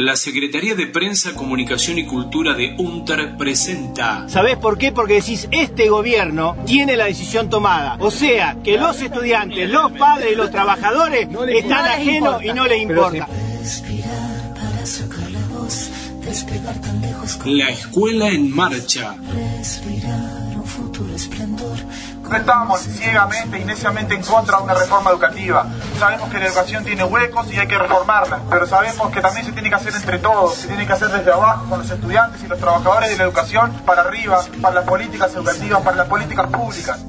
La Secretaría de Prensa, Comunicación y Cultura de UNTER presenta... ¿Sabés por qué? Porque decís, este gobierno tiene la decisión tomada. O sea, que los estudiantes, los padres y los trabajadores están ajenos y no les importa. La escuela en marcha. No estamos ciegamente y neciamente en contra de una reforma educativa. Sabemos que la educación tiene huecos y hay que reformarla, pero sabemos que también se tiene que hacer entre todos, se tiene que hacer desde abajo con los estudiantes y los trabajadores de la educación para arriba, para las políticas educativas, para las políticas públicas.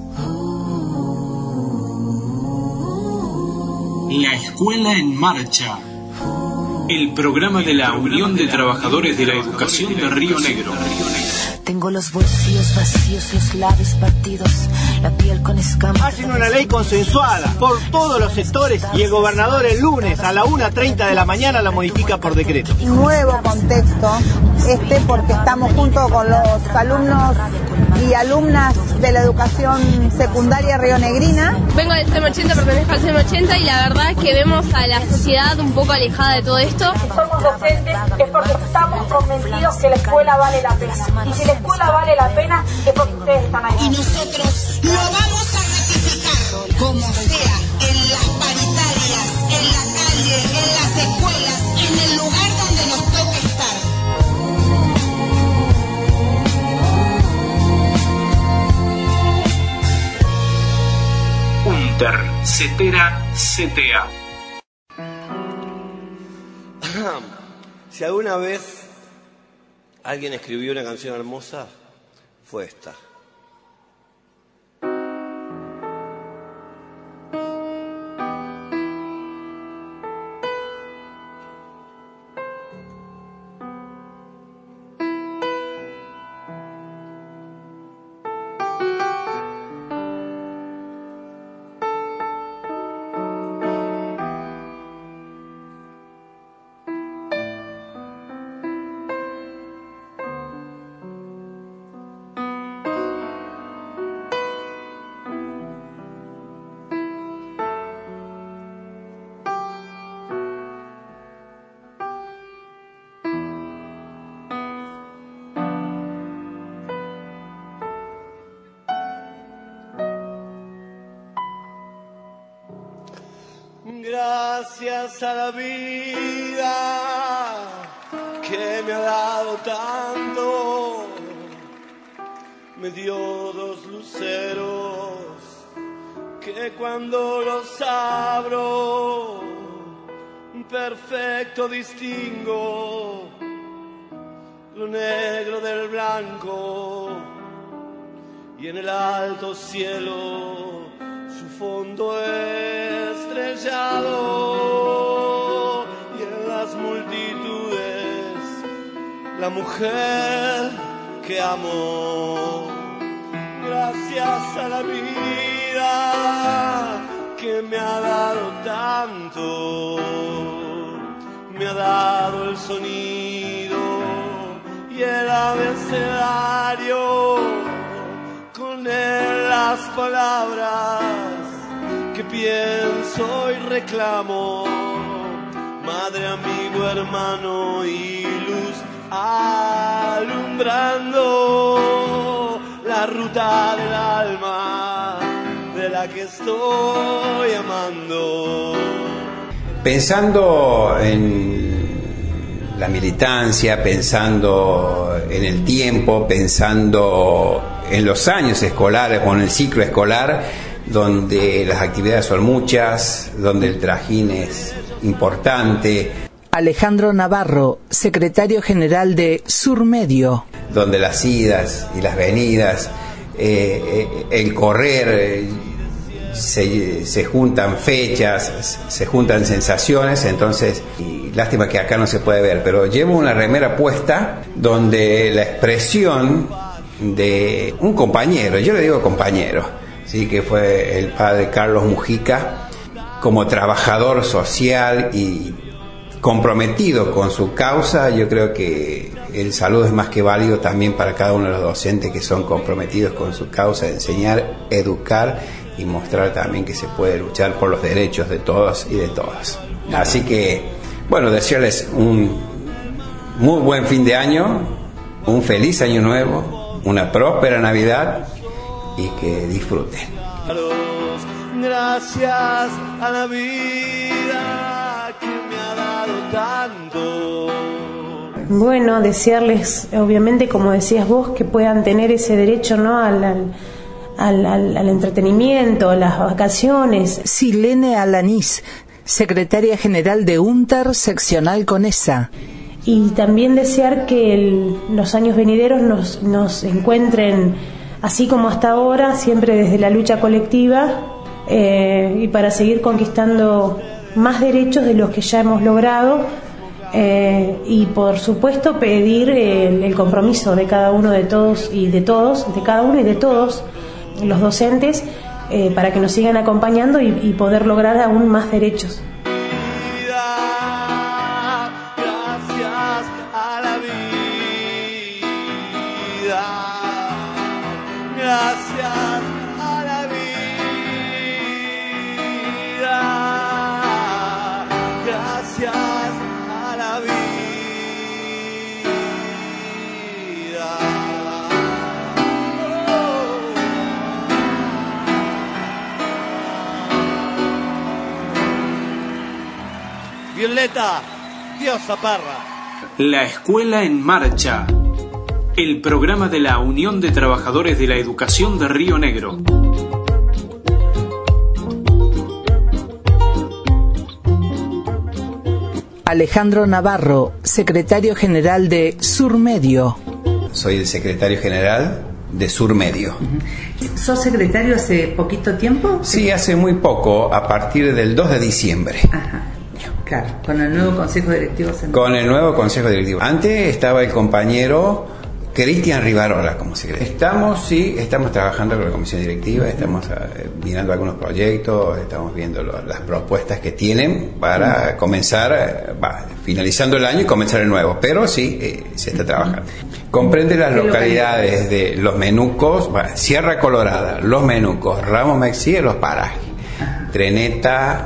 La escuela en marcha. El programa de la Unión de Trabajadores de la Educación de Río Negro. Tengo los bolsillos vacíos, los labios partidos, la piel con escamas. Hacen una ley consensuada por todos los sectores y el gobernador el lunes a la 1:30 de la mañana la modifica por decreto. Nuevo contexto, porque estamos junto con los alumnos y alumnas de la educación secundaria rionegrina. Vengo del CEM 80, pertenezco al CEM 80 y la verdad es que vemos a la sociedad un poco alejada de todo esto. Si somos docentes es porque estamos convencidos que la escuela vale la pena. Y si la escuela vale la pena es porque ustedes están ahí. Y nosotros lo vamos a ratificar, como sea, en las paritarias, en la calle, en las escuelas, en el lugar donde nos toque estar. UNTER, CETERA, CTA. Si alguna vez alguien escribió una canción hermosa, fue esta. Gracias a la vida que me ha dado tanto, me dio 2 luceros que cuando los abro perfecto distingo lo negro del blanco y en el alto cielo su fondo estrellado y en las multitudes la mujer que amo. Gracias a la vida que me ha dado tanto, me ha dado el sonido y el abecedario, con él las palabras que pienso y reclamo, madre, amigo, hermano y luz, alumbrando la ruta del alma de la que estoy amando. Pensando en la militancia, pensando en el tiempo, pensando en los años escolares o en el ciclo escolar, donde las actividades son muchas, donde el trajín es importante. Alejandro Navarro, secretario general de Surmedio. Donde las idas y las venidas, el correr, se juntan fechas, se juntan sensaciones, entonces, y lástima que acá no se puede ver, pero llevo una remera puesta donde la expresión de un compañero, yo le digo compañero, sí, que fue el padre Carlos Mujica, como trabajador social y comprometido con su causa. Yo creo que el saludo es más que válido también para cada uno de los docentes que son comprometidos con su causa de enseñar, educar y mostrar también que se puede luchar por los derechos de todos y de todas. Así que, bueno, desearles un muy buen fin de año, un feliz año nuevo, una próspera Navidad y que disfruten. Gracias a la vida que me ha dado tanto. Bueno, desearles, obviamente, como decías vos, que puedan tener ese derecho, ¿no?, al entretenimiento, a las vacaciones. Silene Alanís, secretaria general de UNTER seccional Conesa. Y también desear que los años venideros nos encuentren así como hasta ahora, siempre desde la lucha colectiva, y para seguir conquistando más derechos de los que ya hemos logrado, y por supuesto pedir el compromiso de cada uno, de todos y de todos, de cada uno y de todos los docentes, para que nos sigan acompañando y poder lograr aún más derechos. Violeta, Diosa Parra. La Escuela en Marcha. El programa de la Unión de Trabajadores de la Educación de Río Negro. Alejandro Navarro, secretario general de Surmedio. Soy el secretario general de Surmedio. ¿Sos secretario hace poquito tiempo? Sí, hace muy poco, a partir del 2 de diciembre. Ajá. Claro, con el nuevo Consejo Directivo. Con el nuevo Consejo Directivo. Antes estaba el compañero Cristian Rivarola como secretario. Estamos trabajando con la comisión directiva, estamos mirando algunos proyectos, estamos viendo las propuestas que tienen para comenzar, finalizando el año y comenzar el nuevo, pero sí, se está trabajando. Comprende las localidades de Los Menucos, Sierra Colorada, Los Menucos, Ramos Mexía y Los Parajes, Treneta,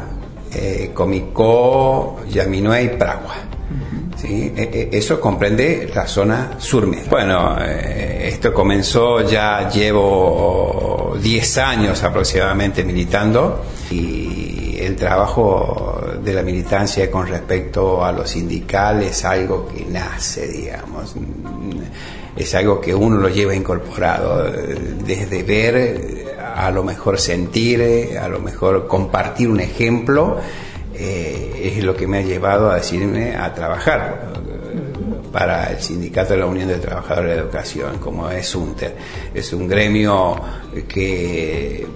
Comicó, Yaminué y Pragua. ¿Sí? Eso comprende la zona surmedia. Bueno, esto comenzó, ya llevo 10 años aproximadamente militando, y el trabajo de la militancia con respecto a lo sindical es algo que nace, digamos, es algo que uno lo lleva incorporado, desde ver, a lo mejor sentir, a lo mejor compartir un ejemplo, es lo que me ha llevado a decirme a trabajar para el Sindicato de la Unión de Trabajadores de Educación, como es UNTER. Es un gremio que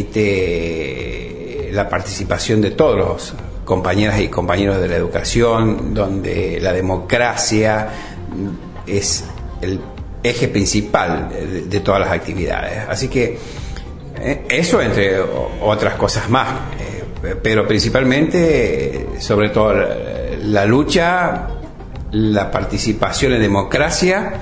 permite la participación de todos los compañeras y compañeros de la educación, donde la democracia es el eje principal de todas las actividades. Así que eso, entre otras cosas más, pero principalmente, sobre todo, la lucha, la participación en democracia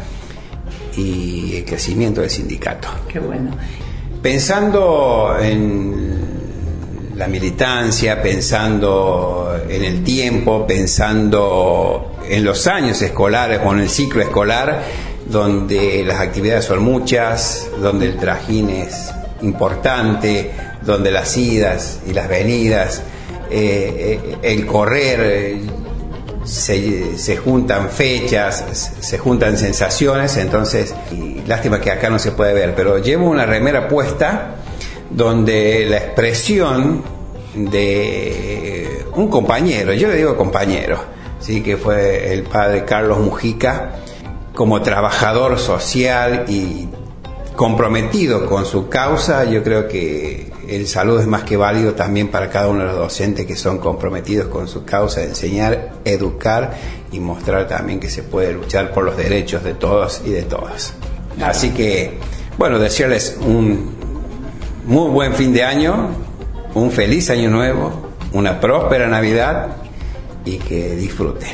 y el crecimiento del sindicato. Qué bueno. Pensando en la militancia, pensando en el tiempo, pensando en los años escolares o en el ciclo escolar, donde las actividades son muchas, donde el trajín es importante, donde las idas y las venidas, el correr, se juntan fechas, se juntan sensaciones. Entonces, y lástima que acá no se puede ver, pero llevo una remera puesta donde la expresión de un compañero, yo le digo compañero, sí, que fue el padre Carlos Mujica, como trabajador social y comprometido con su causa. Yo creo que el saludo es más que válido también para cada uno de los docentes que son comprometidos con su causa de enseñar, educar y mostrar también que se puede luchar por los derechos de todos y de todas. Así que, bueno, desearles un muy buen fin de año, un feliz año nuevo, una próspera Navidad y que disfruten.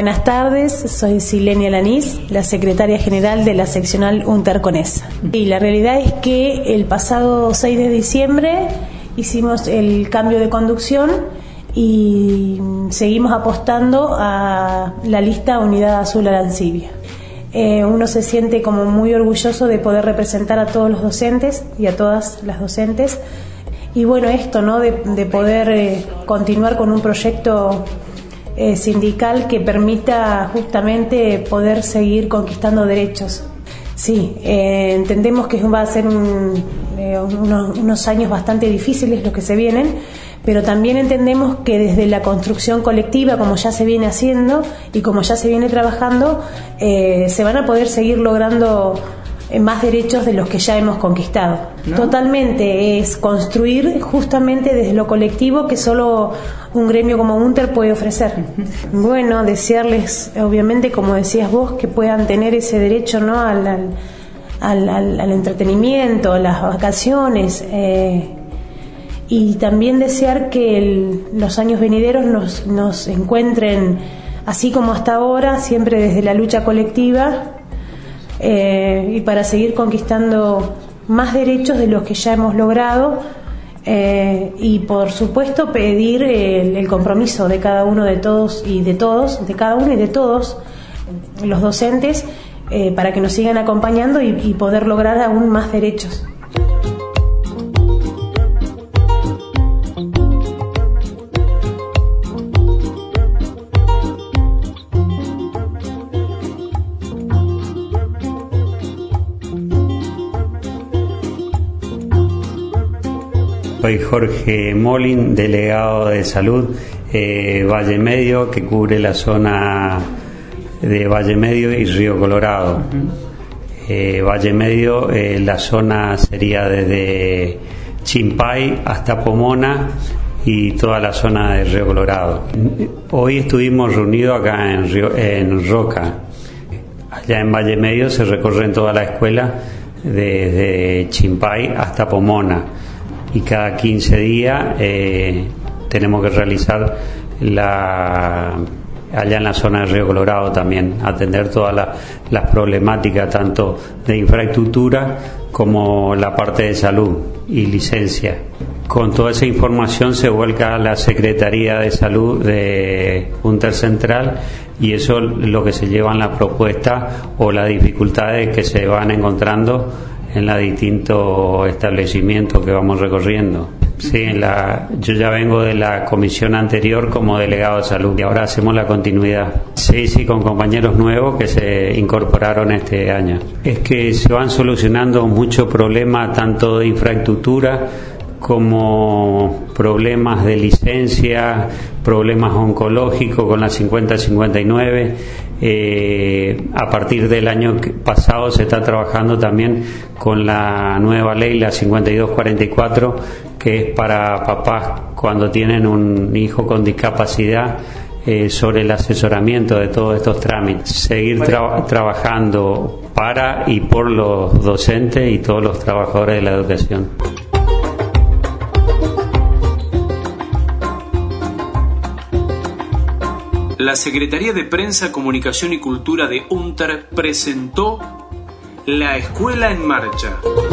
Buenas tardes, soy Silenia Lanís, la secretaria general de la seccional UNTER CONESA. Y la realidad es que el pasado 6 de diciembre hicimos el cambio de conducción y seguimos apostando a la lista Unidad Azul Arancibia. Uno se siente como muy orgulloso de poder representar a todos los docentes y a todas las docentes. Y bueno, esto, ¿no? de poder continuar con un proyecto sindical que permita justamente poder seguir conquistando derechos. Sí, entendemos que va a ser unos años bastante difíciles los que se vienen, pero también entendemos que desde la construcción colectiva, como ya se viene haciendo y como ya se viene trabajando, se van a poder seguir logrando más derechos de los que ya hemos conquistado. ¿No? Totalmente, es construir justamente desde lo colectivo que solo un gremio como UNTER puede ofrecer. Bueno, desearles, obviamente, como decías vos, que puedan tener ese derecho, ¿no? al entretenimiento, a las vacaciones, y también desear que los años venideros nos encuentren, así como hasta ahora, siempre desde la lucha colectiva, y para seguir conquistando más derechos de los que ya hemos logrado, y por supuesto pedir el compromiso de cada uno de todos y de todos, de cada uno y de todos los docentes, para que nos sigan acompañando y poder lograr aún más derechos. Soy Jorge Molin, delegado de Salud Valle Medio, que cubre la zona de Valle Medio y Río Colorado. Valle Medio, la zona sería desde Chimpay hasta Pomona y toda la zona de Río Colorado. Hoy estuvimos reunidos acá en Roca. Allá en Valle Medio se recorren toda la escuela desde Chimpay hasta Pomona. Y cada 15 días tenemos que realizar allá en la zona de Río Colorado también, atender todas las problemáticas tanto de infraestructura como la parte de salud y licencia. Con toda esa información se vuelca a la Secretaría de Salud de UNTER Central, y eso es lo que se lleva en la propuesta o las dificultades que se van encontrando en los distintos establecimientos que vamos recorriendo. Sí, yo ya vengo de la comisión anterior como delegado de salud y ahora hacemos la continuidad. Sí, con compañeros nuevos que se incorporaron este año. Es que se van solucionando muchos problemas, tanto de infraestructura como problemas de licencia, problemas oncológicos con la 5059. A partir del año pasado se está trabajando también con la nueva ley, la 5244, que es para papás cuando tienen un hijo con discapacidad, sobre el asesoramiento de todos estos trámites. Seguir trabajando para y por los docentes y todos los trabajadores de la educación. La Secretaría de Prensa, Comunicación y Cultura de UNTER presentó La Escuela en Marcha.